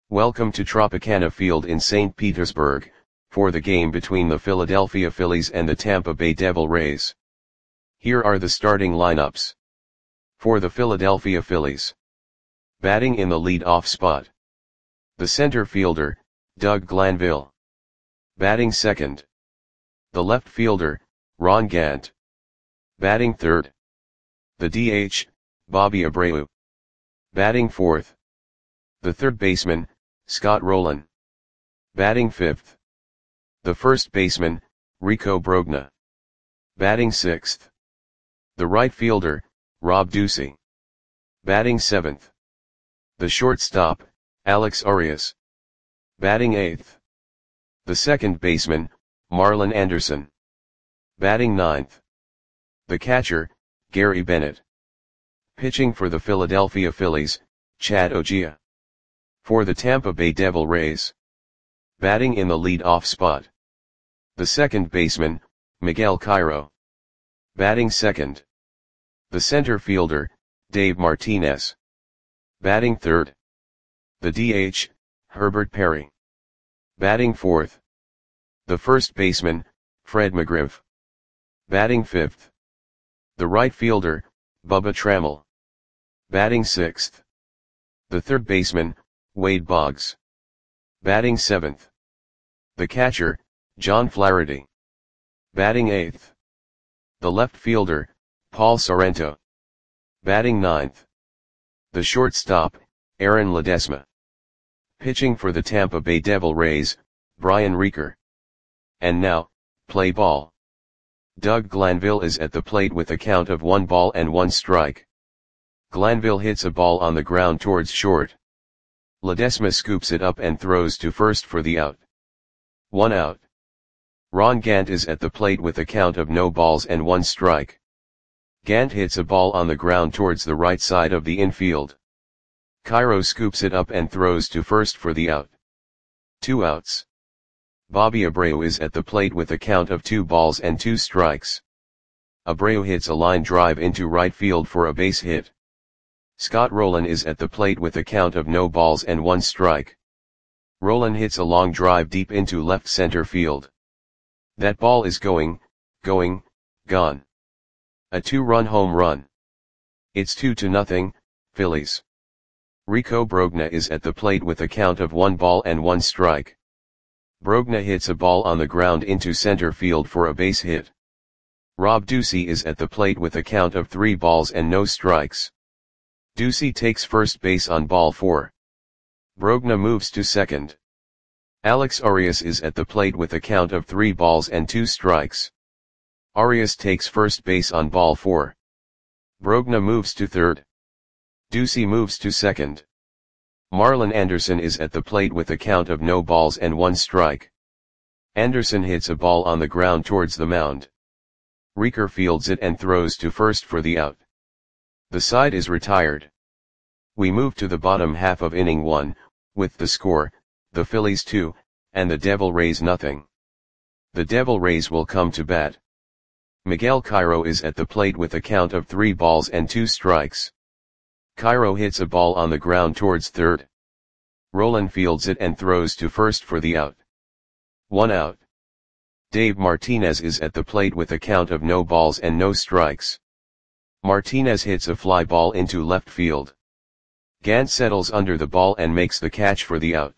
Welcome to Tropicana Field in St. Petersburg, for the game between the Philadelphia Phillies and the Tampa Bay Devil Rays. Here are the starting lineups. For the Philadelphia Phillies. Batting in the lead-off spot. The center fielder, Doug Glanville. Batting second. The left fielder, Ron Gant. Batting third. The DH, Bobby Abreu. Batting fourth. The third baseman, Scott Rolen. Batting fifth. The first baseman, Rico Brogna. Batting sixth. The right fielder, Rob Ducey. Batting seventh. The shortstop, Alex Arias. Batting eighth. The second baseman, Marlon Anderson. Batting ninth. The catcher, Gary Bennett. Pitching for the Philadelphia Phillies, Chad Ogea. For the Tampa Bay Devil Rays. Batting in the lead-off spot. The second baseman, Miguel Cairo. Batting second. The center fielder, Dave Martinez. Batting third. The DH, Herbert Perry. Batting fourth. The first baseman, Fred McGriff. Batting fifth. The right fielder, Bubba Trammell. Batting sixth. The third baseman, Wade Boggs. Batting seventh. The catcher, John Flaherty. Batting eighth. The left fielder, Paul Sorrento. Batting ninth. The shortstop, Aaron Ledesma. Pitching for the Tampa Bay Devil Rays, Brian Reeker. And now, play ball. Doug Glanville is at the plate with a count of 1 ball and 1 strike. Glanville hits a ball on the ground towards short. Ledesma scoops it up and throws to first for the out. 1 out. Ron Gant is at the plate with a count of no balls and 1 strike. Gant hits a ball on the ground towards the right side of the infield. Cairo scoops it up and throws to first for the out. 2 outs. Bobby Abreu is at the plate with a count of 2 balls and 2 strikes. Abreu hits a line drive into right field for a base hit. Scott Rolen is at the plate with a count of no balls and 1 strike. Rolen hits a long drive deep into left center field. That ball is gone. A 2-run home run. It's 2-0, Phillies. Rico Brogna is at the plate with a count of 1 ball and 1 strike. Brogna hits a ball on the ground into center field for a base hit. Rob Ducey is at the plate with a count of 3 balls and no strikes. Ducey takes first base on ball 4. Brogna moves to second. Alex Arias is at the plate with a count of 3 balls and 2 strikes. Arias takes first base on ball 4. Brogna moves to third. Ducey moves to second. Marlon Anderson is at the plate with a count of no balls and 1 strike. Anderson hits a ball on the ground towards the mound. Reeker fields it and throws to first for the out. The side is retired. We move to the bottom half of inning 1, with the score, the Phillies 2, and the Devil Rays nothing. The Devil Rays will come to bat. Miguel Cairo is at the plate with a count of 3 balls and 2 strikes. Cairo hits a ball on the ground towards third. Rolen fields it and throws to first for the out. 1 out. Dave Martinez is at the plate with a count of no balls and no strikes. Martinez hits a fly ball into left field. Gant settles under the ball and makes the catch for the out.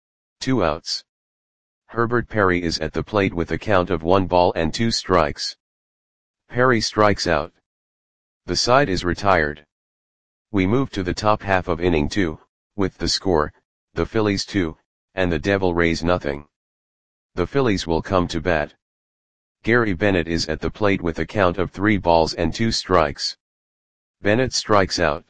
2 outs. Herbert Perry is at the plate with a count of 1 ball and 2 strikes. Perry strikes out. The side is retired. We move to the top half of inning 2, with the score, the Phillies 2, and the Devil Rays nothing. The Phillies will come to bat. Gary Bennett is at the plate with a count of 3 balls and 2 strikes. Bennett strikes out.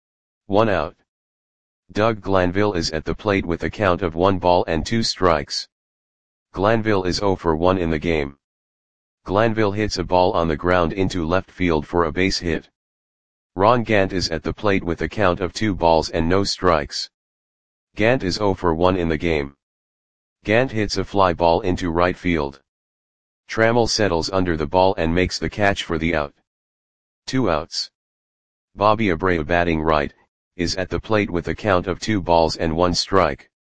1 out. Doug Glanville is at the plate with a count of 1 ball and 2 strikes. Glanville is 0 for 1 in the game. Glanville hits a ball on the ground into left field for a base hit. Ron Gant is at the plate with a count of 2 balls and no strikes. Gant is 0 for 1 in the game. Gant hits a fly ball into right field. Trammell settles under the ball and makes the catch for the out. 2 outs. Bobby Abreu batting right, is at the plate with a count of 2 balls and 1 strike.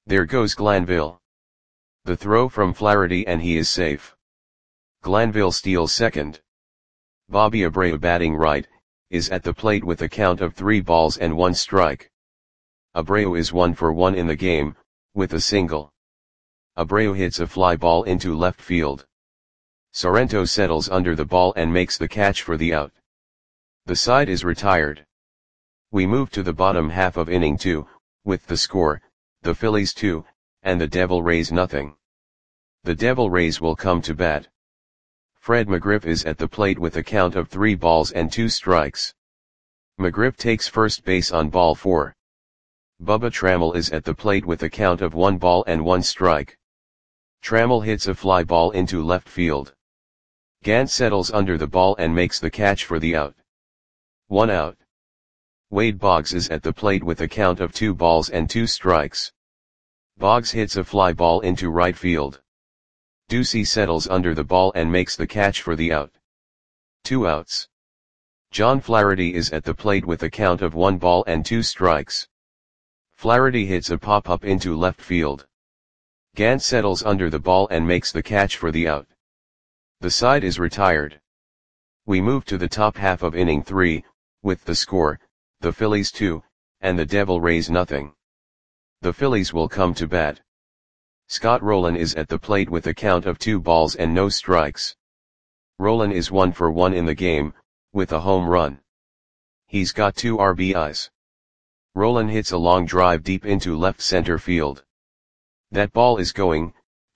There goes Glanville. The throw from Flaherty and he is safe. Glanville steals second. Bobby Abreu batting right, is at the plate with a count of 3 balls and 1 strike. Abreu is 1 for 1 in the game, with a single. Abreu hits a fly ball into left field. Sorrento settles under the ball and makes the catch for the out. The side is retired. We move to the bottom half of inning 2, with the score, the Phillies 2, and the Devil Rays nothing. The Devil Rays will come to bat. Fred McGriff is at the plate with a count of 3 balls and 2 strikes. McGriff takes first base on ball 4. Bubba Trammell is at the plate with a count of 1 ball and 1 strike. Trammell hits a fly ball into left field. Gant settles under the ball and makes the catch for the out. 1 out. Wade Boggs is at the plate with a count of 2 balls and 2 strikes. Boggs hits a fly ball into right field. Ducey settles under the ball and makes the catch for the out. 2 outs. John Flaherty is at the plate with a count of 1 ball and 2 strikes. Flaherty hits a pop-up into left field. Gant settles under the ball and makes the catch for the out. The side is retired. We move to the top half of inning 3, with the score, the Phillies 2, and the Devil Rays nothing. The Phillies will come to bat. Scott Rolen is at the plate with a count of 2 balls and no strikes. Rolen is 1 for 1 in the game, with a home run. He's got 2 RBIs. Rolen hits a long drive deep into left center field. That ball is gone.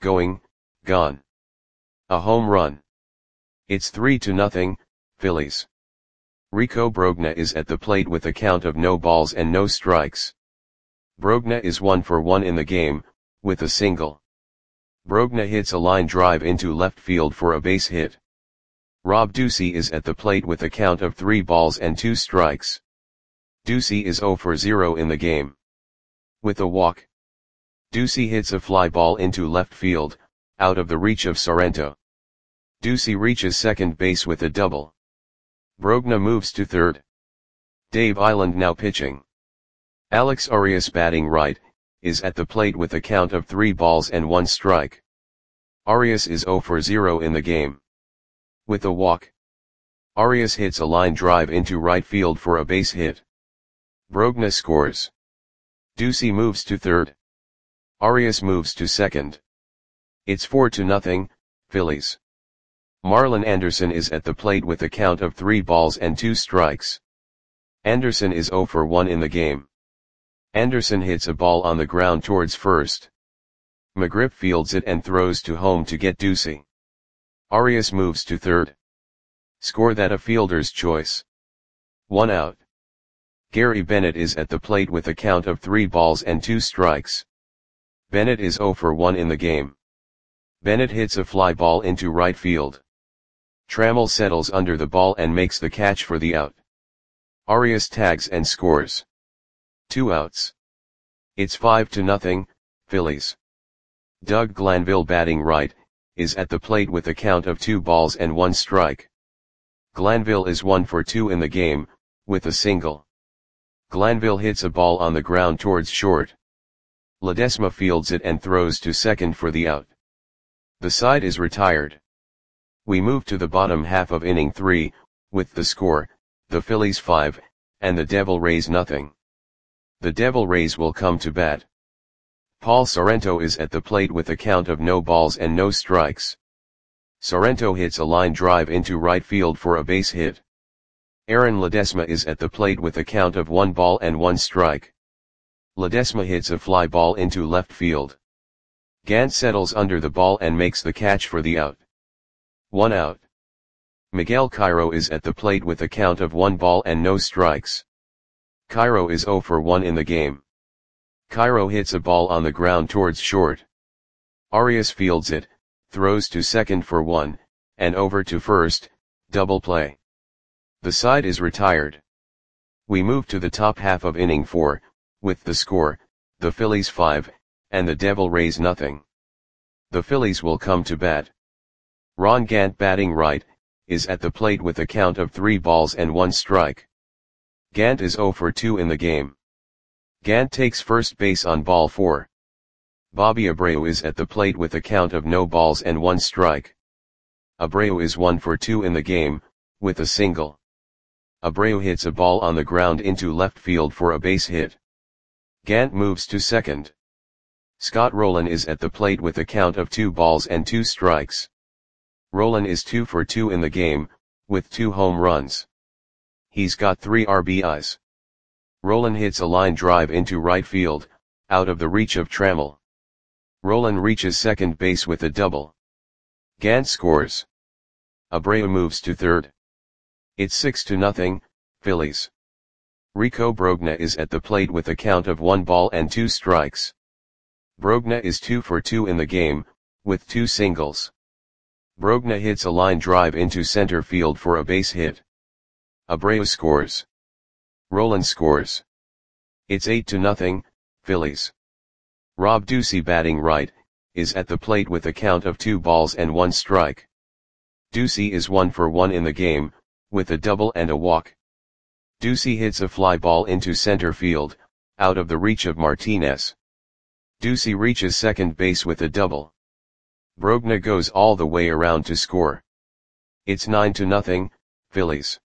A home run. It's 3-0, Phillies. Rico Brogna is at the plate with a count of no balls and no strikes. Brogna is 1 for 1 in the game, with a single. Brogna hits a line drive into left field for a base hit. Rob Ducey is at the plate with a count of 3 balls and 2 strikes. Ducey is 0 for 0 in the game. With a walk. Ducey hits a fly ball into left field, out of the reach of Sorrento. Ducey reaches second base with a double. Brogna moves to third. Dave Island now pitching. Alex Arias batting right, is at the plate with a count of 3 balls and 1 strike. Arias is 0 for 0 in the game. With a walk. Arias hits a line drive into right field for a base hit. Brogna scores. Ducey moves to third. Arias moves to second. It's 4-0, Phillies. Marlon Anderson is at the plate with a count of 3 balls and 2 strikes. Anderson is 0 for 1 in the game. Anderson hits a ball on the ground towards first. McGriff fields it and throws to home to get Ducey. Arias moves to third. Score that a fielder's choice. 1 out. Gary Bennett is at the plate with a count of 3 balls and 2 strikes. Bennett is 0 for 1 in the game. Bennett hits a fly ball into right field. Trammell settles under the ball and makes the catch for the out. Arias tags and scores. 2 outs. It's 5-0, Phillies. Doug Glanville batting right, is at the plate with a count of 2 balls and 1 strike. Glanville is 1 for 2 in the game, with a single. Glanville hits a ball on the ground towards short. Ledesma fields it and throws to second for the out. The side is retired. We move to the bottom half of inning 3, with the score, the Phillies 5, and the Devil Rays nothing. The Devil Rays will come to bat. Paul Sorrento is at the plate with a count of no balls and no strikes. Sorrento hits a line drive into right field for a base hit. Aaron Ledesma is at the plate with a count of 1 ball and 1 strike. Ledesma hits a fly ball into left field. Gant settles under the ball and makes the catch for the out. 1 out. Miguel Cairo is at the plate with a count of 1 ball and no strikes. Cairo is 0 for 1 in the game. Cairo hits a ball on the ground towards short. Arias fields it, throws to second for 1, and over to first, double play. The side is retired. We move to the top half of inning 4, with the score, the Phillies 5, and the Devil Rays nothing. The Phillies will come to bat. Ron Gant batting right, is at the plate with a count of 3 balls and 1 strike. Gant is 0 for 2 in the game. Gant takes first base on ball 4. Bobby Abreu is at the plate with a count of no balls and 1 strike. Abreu is 1 for 2 in the game, with a single. Abreu hits a ball on the ground into left field for a base hit. Gant moves to second. Scott Rolen is at the plate with a count of 2 balls and 2 strikes. Rolen is 2 for 2 in the game, with 2 home runs. He's got 3 RBIs. Rolen hits a line drive into right field, out of the reach of Trammell. Rolen reaches second base with a double. Gant scores. Abreu moves to third. It's 6-0, Phillies. Rico Brogna is at the plate with a count of 1 ball and 2 strikes. Brogna is 2 for 2 in the game, with 2 singles. Brogna hits a line drive into center field for a base hit. Abreu scores. Rolen scores. It's 8-0, Phillies. Rob Ducey, batting right, is at the plate with a count of 2 balls and 1 strike. Ducey is 1 for 1 in the game, with a double and a walk. Ducey hits a fly ball into center field, out of the reach of Martinez. Ducey reaches second base with a double. Brogna goes all the way around to score. It's 9-0, Phillies.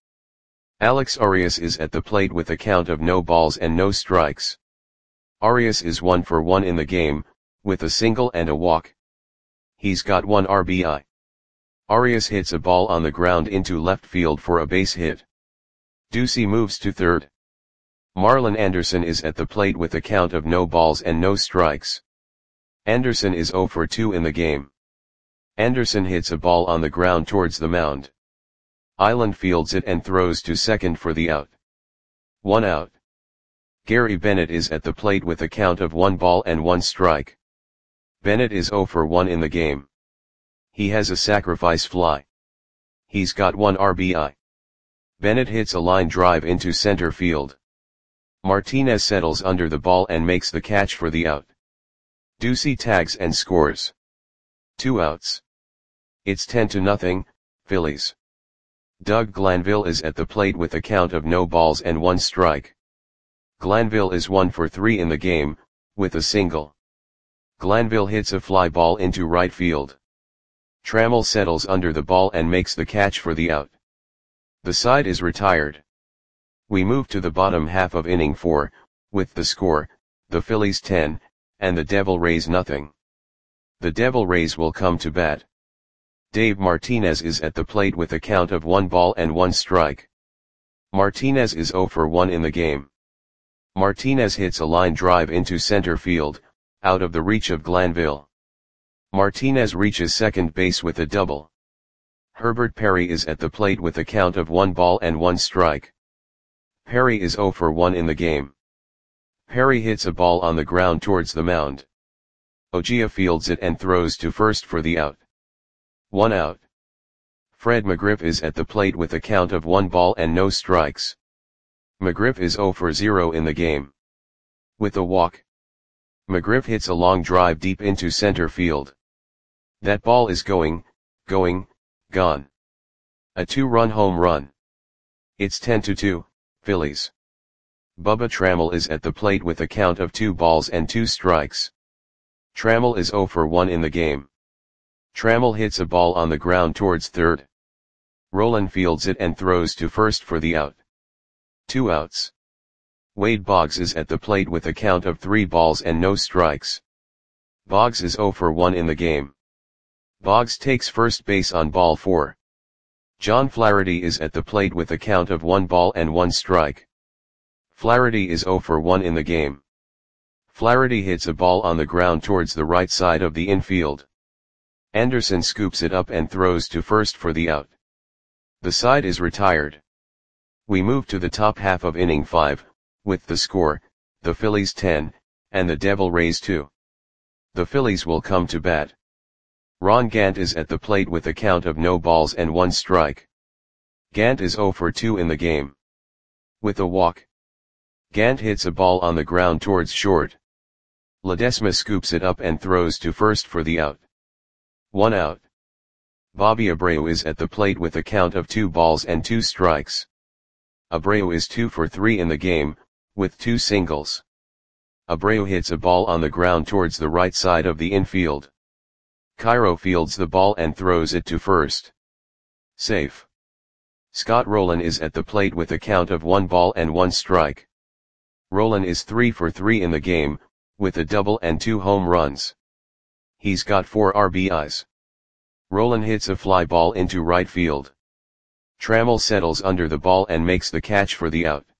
Alex Arias is at the plate with a count of no balls and no strikes. Arias is 1 for 1 in the game, with a single and a walk. He's got 1 RBI. Arias hits a ball on the ground into left field for a base hit. Ducey moves to third. Marlon Anderson is at the plate with a count of no balls and no strikes. Anderson is 0 for 2 in the game. Anderson hits a ball on the ground towards the mound. Island fields it and throws to second for the out. 1 out. Gary Bennett is at the plate with a count of 1 ball and 1 strike. Bennett is 0 for 1 in the game. He has a sacrifice fly. He's got 1 RBI. Bennett hits a line drive into center field. Martinez settles under the ball and makes the catch for the out. Ducey tags and scores. 2 outs. It's 10-0, Phillies. Doug Glanville is at the plate with a count of no balls and 1 strike. Glanville is 1 for 3 in the game, with a single. Glanville hits a fly ball into right field. Trammell settles under the ball and makes the catch for the out. The side is retired. We move to the bottom half of inning 4, with the score, the Phillies 10, and the Devil Rays nothing. The Devil Rays will come to bat. Dave Martinez is at the plate with a count of 1 ball and 1 strike. Martinez is 0 for 1 in the game. Martinez hits a line drive into center field, out of the reach of Glanville. Martinez reaches second base with a double. Herbert Perry is at the plate with a count of 1 ball and 1 strike. Perry is 0 for 1 in the game. Perry hits a ball on the ground towards the mound. Ojia fields it and throws to first for the out. 1 out. Fred McGriff is at the plate with a count of 1 ball and no strikes. McGriff is 0 for 0 in the game. With a walk. McGriff hits a long drive deep into center field. That ball is gone. A 2-run home run. It's 10-2, Phillies. Bubba Trammell is at the plate with a count of 2 balls and 2 strikes. Trammell is 0 for 1 in the game. Trammell hits a ball on the ground towards third. Rolen fields it and throws to first for the out. 2 outs. Wade Boggs is at the plate with a count of 3 balls and no strikes. Boggs is 0 for 1 in the game. Boggs takes first base on ball 4. John Flaherty is at the plate with a count of 1 ball and 1 strike. Flaherty is 0 for 1 in the game. Flaherty hits a ball on the ground towards the right side of the infield. Anderson scoops it up and throws to first for the out. The side is retired. We move to the top half of inning 5, with the score, the Phillies 10, and the Devil Rays 2. The Phillies will come to bat. Ron Gant is at the plate with a count of no balls and 1 strike. Gant is 0 for 2 in the game. With a walk. Gant hits a ball on the ground towards short. Ledesma scoops it up and throws to first for the out. 1 out. Bobby Abreu is at the plate with a count of 2 balls and 2 strikes. Abreu is 2 for 3 in the game, with 2 singles. Abreu hits a ball on the ground towards the right side of the infield. Cairo fields the ball and throws it to first. Safe. Scott Rolen is at the plate with a count of 1 ball and 1 strike. Rolen is 3 for 3 in the game, with a double and 2 home runs. He's got 4 RBIs. Rolen hits a fly ball into right field. Trammell settles under the ball and makes the catch for the out.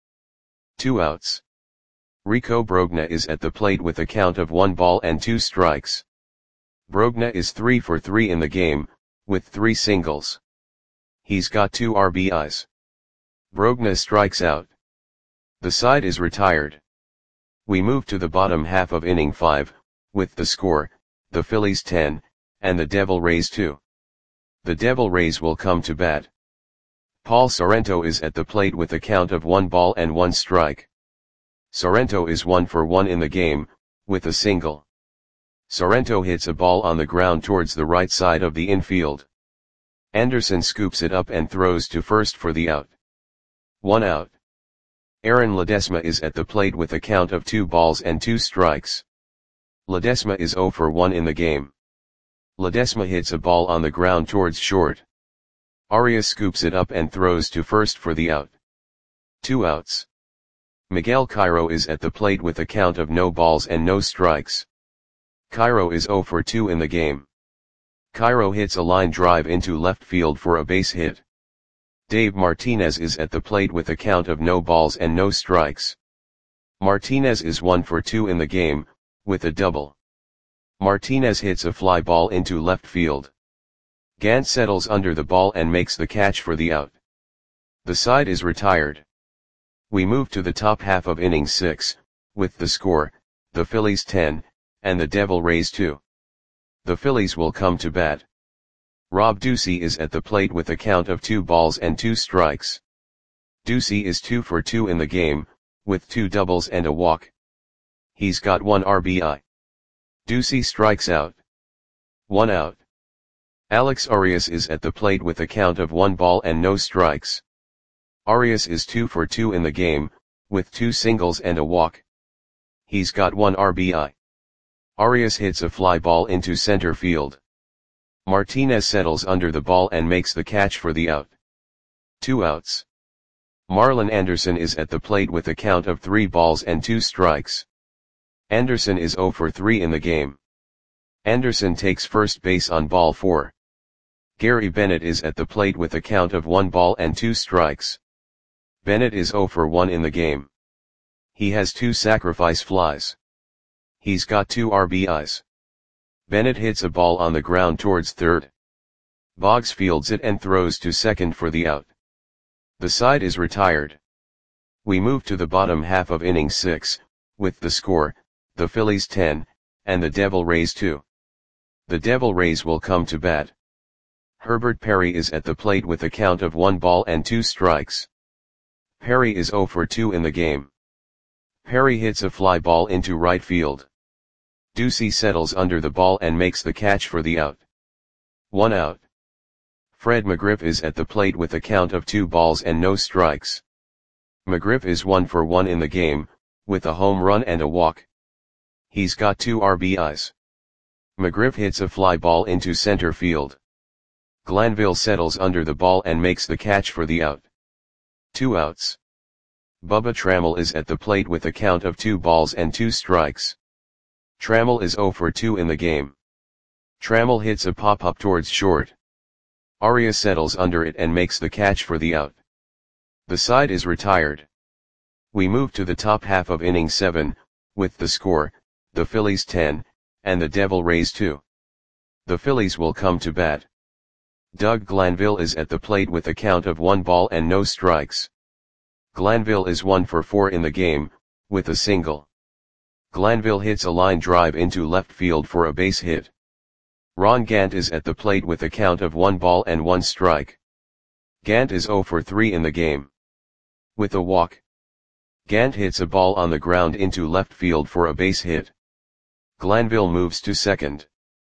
2 outs. Rico Brogna is at the plate with a count of 1 ball and 2 strikes. Brogna is 3 for 3 in the game, with 3 singles. He's got 2 RBIs. Brogna strikes out. The side is retired. We move to the bottom half of inning 5, with the score, the Phillies 10, and the Devil Rays 2. The Devil Rays will come to bat. Paul Sorrento is at the plate with a count of 1 ball and 1 strike. Sorrento is 1 for 1 in the game, with a single. Sorrento hits a ball on the ground towards the right side of the infield. Anderson scoops it up and throws to first for the out. 1 out. Aaron Ledesma is at the plate with a count of 2 balls and 2 strikes. Ledesma is 0 for 1 in the game. Ledesma hits a ball on the ground towards short. Arias scoops it up and throws to first for the out. 2 outs. Miguel Cairo is at the plate with a count of no balls and no strikes. Cairo is 0 for 2 in the game. Cairo hits a line drive into left field for a base hit. Dave Martinez is at the plate with a count of no balls and no strikes. Martinez is 1 for 2 in the game, with a double. Martinez hits a fly ball into left field. Gant settles under the ball and makes the catch for the out. The side is retired. We move to the top half of inning 6, with the score, the Phillies 10, and the Devil Rays 2. The Phillies will come to bat. Rob Ducey is at the plate with a count of 2 balls and 2 strikes. Ducey is 2 for 2 in the game, with 2 doubles and a walk. He's got 1 RBI. Ducey strikes out. 1 out. Alex Arias is at the plate with a count of 1 ball and no strikes. Arias is 2 for 2 in the game, with 2 singles and a walk. He's got 1 RBI. Arias hits a fly ball into center field. Martinez settles under the ball and makes the catch for the out. 2 outs. Marlon Anderson is at the plate with a count of 3 balls and 2 strikes. Anderson is 0 for 3 in the game. Anderson takes first base on ball 4. Gary Bennett is at the plate with a count of 1 ball and 2 strikes. Bennett is 0 for 1 in the game. He has 2 sacrifice flies. He's got 2 RBIs. Bennett hits a ball on the ground towards third. Boggs fields it and throws to second for the out. The side is retired. We move to the bottom half of inning 6, with the score, the Phillies 10, and the Devil Rays 2. The Devil Rays will come to bat. Herbert Perry is at the plate with a count of 1 ball and 2 strikes. Perry is 0 for 2 in the game. Perry hits a fly ball into right field. Ducey settles under the ball and makes the catch for the out. 1 out. Fred McGriff is at the plate with a count of 2 balls and no strikes. McGriff is 1 for 1 in the game, with a home run and a walk. He's got 2 RBIs. McGriff hits a fly ball into center field. Glanville settles under the ball and makes the catch for the out. 2 outs. Bubba Trammell is at the plate with a count of 2 balls and 2 strikes. Trammell is 0 for 2 in the game. Trammell hits a pop-up towards short. Arias settles under it and makes the catch for the out. The side is retired. We move to the top half of inning 7, with the score, the Phillies 10, and the Devil Rays 2. The Phillies will come to bat. Doug Glanville is at the plate with a count of 1 ball and no strikes. Glanville is 1 for 4 in the game, with a single. Glanville hits a line drive into left field for a base hit. Ron Gant is at the plate with a count of 1 ball and 1 strike. Gant is 0 for 3 in the game. With a walk. Gant hits a ball on the ground into left field for a base hit. Glanville moves to second.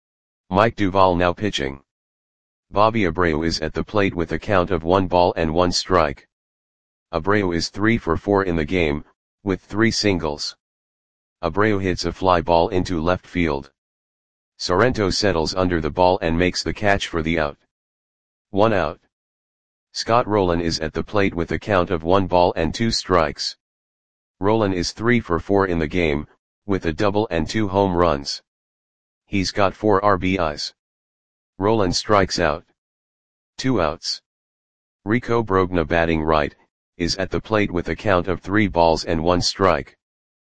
Mike Duvall now pitching. Bobby Abreu is at the plate with a count of 1 ball and 1 strike. Abreu is 3 for 4 in the game, with 3 singles. Abreu hits a fly ball into left field. Sorrento settles under the ball and makes the catch for the out. 1 out. Scott Rolen is at the plate with a count of 1 ball and 2 strikes. Rolen is 3 for 4 in the game, with a double and 2 home runs. He's got 4 RBIs. Rolen strikes out. 2 outs. Rico Brogna, batting right, is at the plate with a count of 3 balls and 1 strike.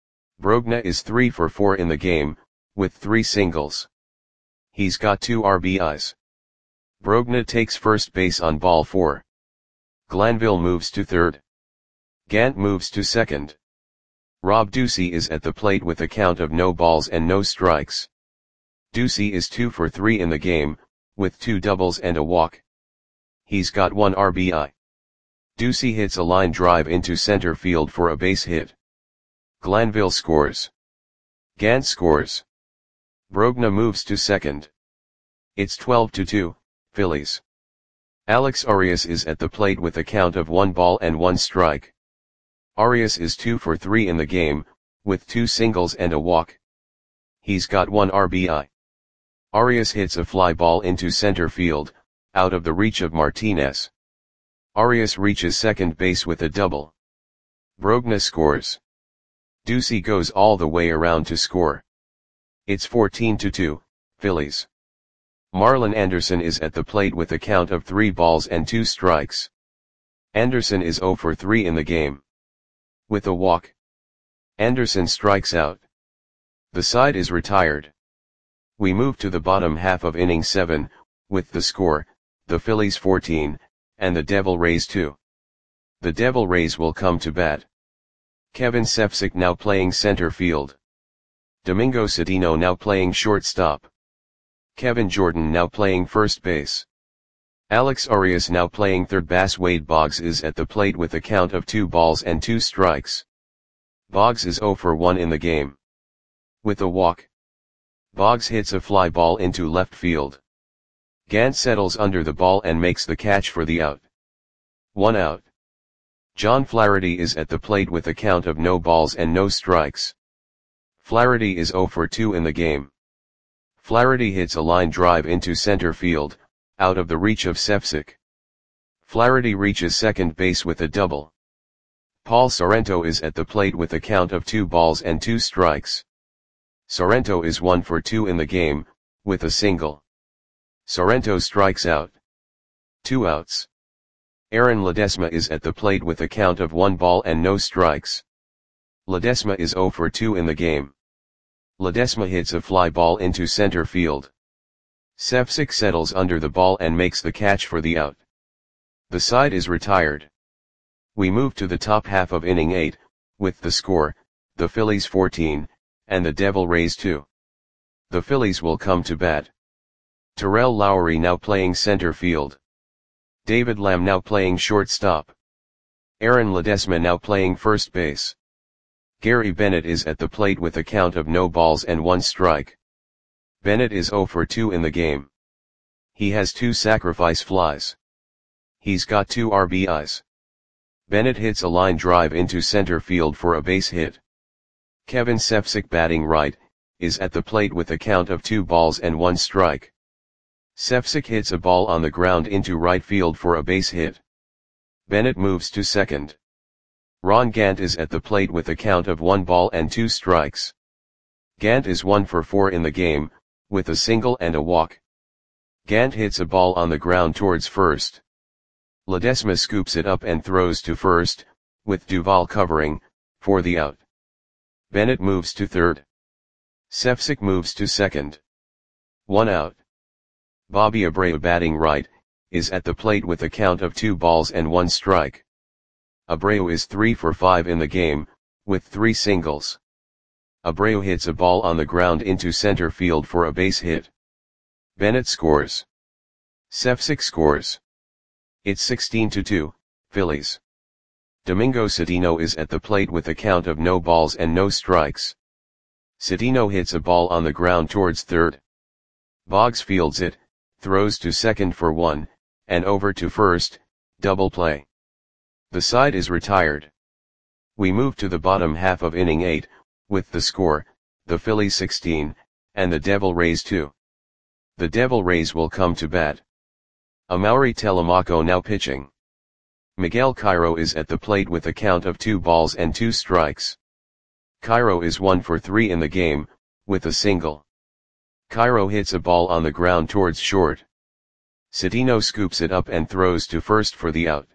Brogna is 3 for 4 in the game, with 3 singles. He's got 2 RBIs. Brogna takes first base on ball 4. Glanville moves to third. Gant moves to second. Rob Ducey is at the plate with a count of no balls and no strikes. Ducey is 2 for 3 in the game, with 2 doubles and a walk. He's got 1 RBI. Ducey hits a line drive into center field for a base hit. Glanville scores. Gant scores. Brogna moves to second. It's 12-2, Phillies. Alex Arias is at the plate with a count of 1 ball and 1 strike. Arias is 2 for 3 in the game, with 2 singles and a walk. He's got 1 RBI. Arias hits a fly ball into center field, out of the reach of Martinez. Arias reaches second base with a double. Brogna scores. Ducey goes all the way around to score. It's 14-2, Phillies. Marlon Anderson is at the plate with a count of 3 balls and 2 strikes. Anderson is 0 for 3 in the game. With a walk. Anderson strikes out. The side is retired. We move to the bottom half of inning 7, with the score, the Phillies 14, and the Devil Rays 2. The Devil Rays will come to bat. Kevin Sepsic now playing center field. Domingo Cedeno now playing shortstop. Kevin Jordan now playing first base. Alex Arias now playing third base. Wade Boggs is at the plate with a count of 2 balls and 2 strikes. Boggs is 0 for 1 in the game. With a walk. Boggs hits a fly ball into left field. Gant settles under the ball and makes the catch for the out. 1 out. John Flaherty is at the plate with a count of no balls and no strikes. Flaherty is 0 for 2 in the game. Flaherty hits a line drive into center field, out of the reach of Sepsic. Flaherty reaches second base with a double. Paul Sorrento is at the plate with a count of 2 balls and 2 strikes. Sorrento is 1 for 2 in the game, with a single. Sorrento strikes out. 2 outs. Aaron Ledesma is at the plate with a count of 1 ball and no strikes. Ledesma is 0 for 2 in the game. Ledesma hits a fly ball into center field. Sepsic settles under the ball and makes the catch for the out. The side is retired. We move to the top half of inning 8, with the score, the Phillies 14, and the Devil Rays 2. The Phillies will come to bat. Terrell Lowery now playing center field. David Lamb now playing shortstop. Aaron Ledesma now playing first base. Gary Bennett is at the plate with a count of no balls and 1 strike. Bennett is 0 for 2 in the game. He has 2 sacrifice flies. He's got 2 RBIs. Bennett hits a line drive into center field for a base hit. Kevin Sepsic, batting right, is at the plate with a count of 2 balls and 1 strike. Sepsic hits a ball on the ground into right field for a base hit. Bennett moves to second. Ron Gant is at the plate with a count of 1 ball and 2 strikes. Gant is 1 for 4 in the game, with a single and a walk. Gant hits a ball on the ground towards first. Ledesma scoops it up and throws to first, with Duvall covering, for the out. Bennett moves to third. Sepsic moves to second. 1 out. Bobby Abreu, batting right, is at the plate with a count of 2 balls and 1 strike. Abreu is 3 for 5 in the game, with 3 singles. Abreu hits a ball on the ground into center field for a base hit. Bennett scores. Sepsic scores. It's 16-2, Phillies. Domingo Cedeno is at the plate with a count of no balls and no strikes. Cedeno hits a ball on the ground towards third. Boggs fields it, throws to second for 1, and over to first, double play. The side is retired. We move to the bottom half of inning 8, With the score, the Phillies 16, and the Devil Rays 2. The Devil Rays will come to bat. Amaury Telemaco now pitching. Miguel Cairo is at the plate with a count of 2 balls and 2 strikes. Cairo is 1 for 3 in the game, with a single. Cairo hits a ball on the ground towards short. Cedeno scoops it up and throws to first for the out.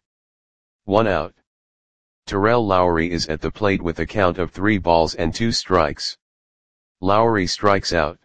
1 out. Terrell Lowry is at the plate with a count of 3 balls and 2 strikes. Lowry strikes out.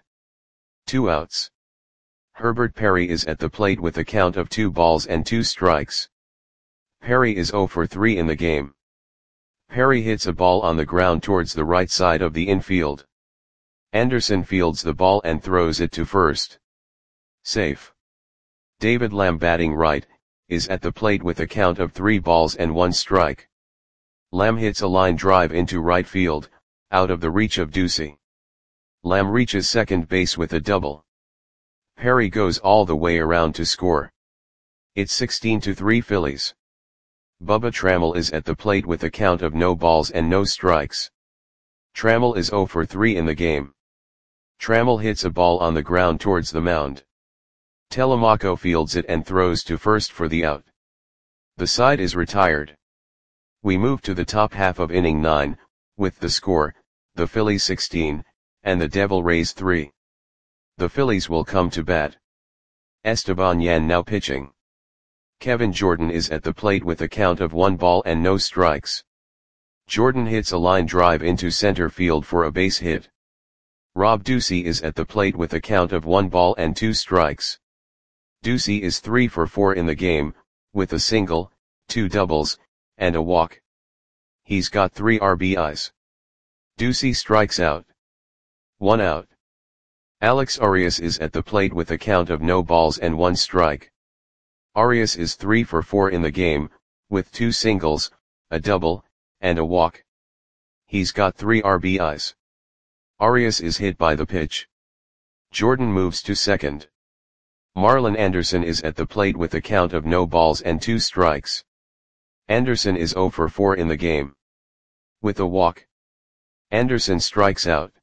2 outs. Herbert Perry is at the plate with a count of 2 balls and 2 strikes. Perry is 0 for 3 in the game. Perry hits a ball on the ground towards the right side of the infield. Anderson fields the ball and throws it to first. Safe. David Lamb, batting right, is at the plate with a count of 3 balls and 1 strike. Lamb hits a line drive into right field, out of the reach of Ducey. Lamb reaches second base with a double. Perry goes all the way around to score. It's 16-3 Phillies. Bubba Trammell is at the plate with a count of no balls and no strikes. Trammell is 0 for 3 in the game. Trammell hits a ball on the ground towards the mound. Telemaco fields it and throws to first for the out. The side is retired. We move to the top half of inning 9, with the score, the Phillies 16, and the Devil Rays 3. The Phillies will come to bat. Esteban Yan now pitching. Kevin Jordan is at the plate with a count of 1 ball and no strikes. Jordan hits a line drive into center field for a base hit. Rob Ducey is at the plate with a count of 1 ball and 2 strikes. Ducey is 3 for 4 in the game, with a single, 2 doubles, and a walk. He's got 3 RBIs. Ducey strikes out. 1 out. Alex Arias is at the plate with a count of no balls and 1 strike. Arias is 3 for 4 in the game, with 2 singles, a double, and a walk. He's got 3 RBIs. Arias is hit by the pitch. Jordan moves to second. Marlon Anderson is at the plate with a count of no balls and 2 strikes. Anderson is 0 for 4 in the game. With a walk. Anderson strikes out.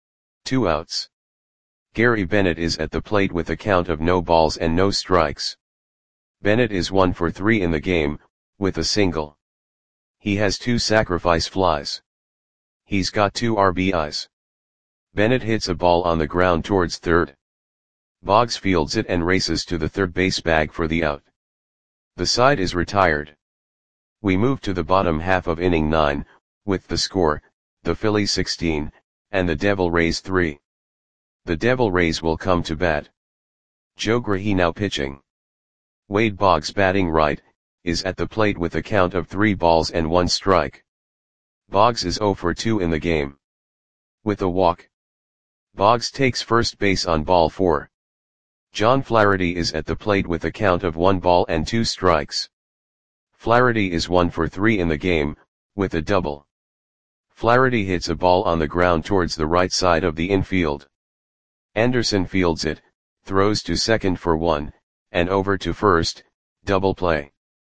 2 outs. Gary Bennett is at the plate with a count of no balls and no strikes. Bennett is 1 for 3 in the game, with a single. He has 2 sacrifice flies. He's got 2 RBIs. Bennett hits a ball on the ground towards third. Boggs fields it and races to the third base bag for the out. The side is retired. We move to the bottom half of inning 9, with the score, the Phillies 16, and the Devil Rays 3. The Devil Rays will come to bat. Joe Grahey now pitching. Wade Boggs, batting right, is at the plate with a count of 3 balls and 1 strike. Boggs is 0 for 2 in the game. With a walk. Boggs takes first base on ball 4. John Flaherty is at the plate with a count of 1 ball and 2 strikes. Flaherty is 1 for 3 in the game, with a double. Flaherty hits a ball on the ground towards the right side of the infield. Anderson fields it, throws to second for 1, and over to first, double play.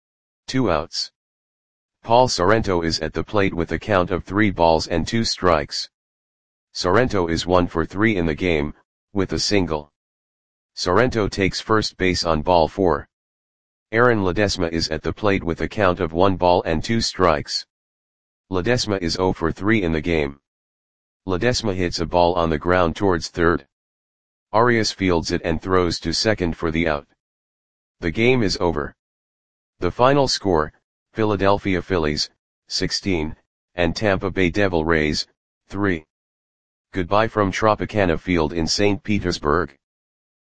2 outs. Paul Sorrento is at the plate with a count of 3 balls and 2 strikes. Sorrento is 1 for 3 in the game, with a single. Sorrento takes first base on ball 4. Aaron Ledesma is at the plate with a count of 1 ball and 2 strikes. Ledesma is 0 for 3 in the game. Ledesma hits a ball on the ground towards third. Arias fields it and throws to second for the out. The game is over. The final score, Philadelphia Phillies, 16, and Tampa Bay Devil Rays, 3. Goodbye from Tropicana Field in St. Petersburg.